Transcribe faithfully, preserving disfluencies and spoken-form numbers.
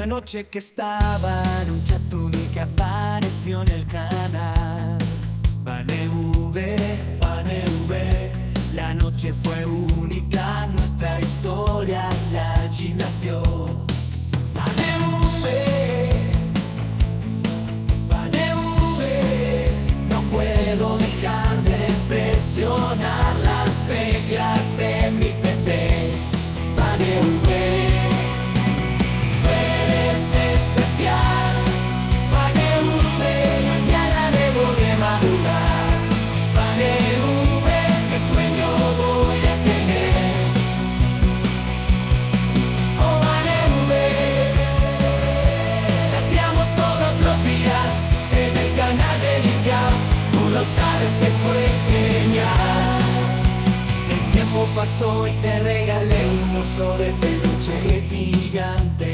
Una noche que estaba en un chat vi que apareció en el canal PaneV, PaneV. La noche fue única, nuestra historia la allí nació. PaneV, PaneV. No puedo dejar de presionar las teclas de mi P C. PaneV, eres especial. PaneV, mañana debo de madrugar. PaneV, qué sueño voy a tener. Oh, PaneV, chateamos todos los días en el canal de Liga. Tú lo sabes que fue genial. El tiempo pasó y te regalé un oso de peluche gigante.